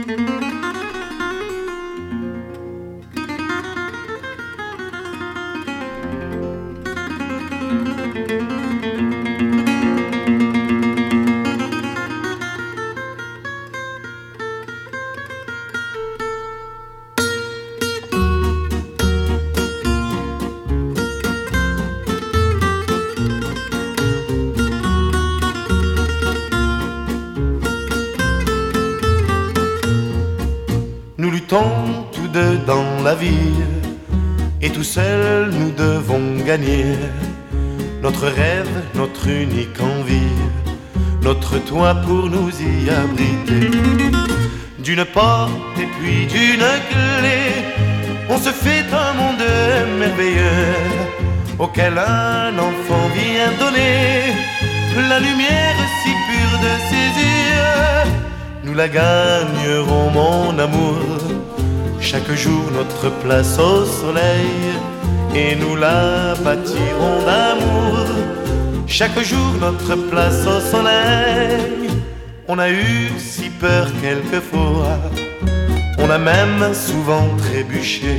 Nous luttons tous deux dans la vie, et tout seuls nous devons gagner notre rêve, notre unique envie, notre toit pour nous y abriter. D'une porte et puis d'une clé, on se fait un monde merveilleux auquel un enfant vient donner la lumière si pure de ses yeux. Nous la gagnerons, mon amour, chaque jour notre place au soleil, et nous la bâtirons d'amour, chaque jour notre place au soleil. On a eu si peur quelquefois, on a même souvent trébuché.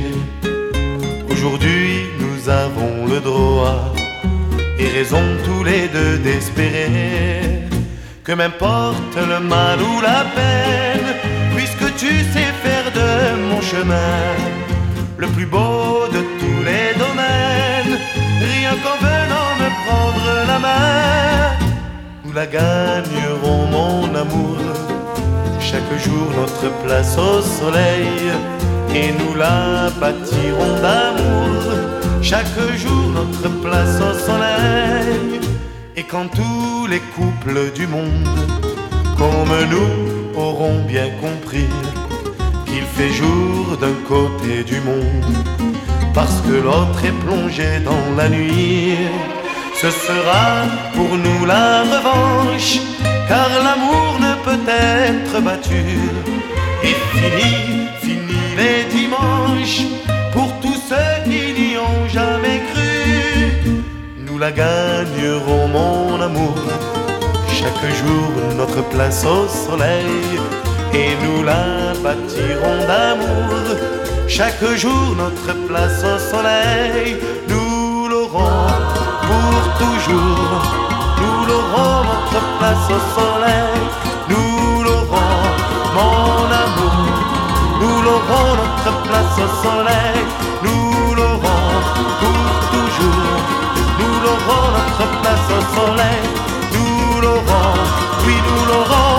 Aujourd'hui nous avons le droit et raison tous les deux d'espérer que m'importe le mal ou la peine, puisque tu sais faire de mon chemin le plus beau de tous les domaines. Rien qu'en venant me prendre la main, nous la gagnerons, mon amour, chaque jour notre place au soleil, et nous la bâtirons d'amour, chaque jour notre place au soleil. Et quand tous les couples du monde, comme nous, auront bien compris qu'il fait jour d'un côté du monde, parce que l'autre est plongé dans la nuit, ce sera pour nous la revanche, car l'amour ne peut être battu. Et fini les dimanches, pour tous ceux qui n'y ont jamais cru. Nous la gagnerons, mon amour, chaque jour notre place au soleil, et nous la bâtirons d'amour, chaque jour notre place au soleil. Nous l'aurons pour toujours, nous l'aurons notre place au soleil. Nous l'aurons, mon amour, nous l'aurons notre place au soleil. Nous l'aurons pour toujours, nous l'aurons notre place au soleil. Nous l'aurons, oui nous l'aurons.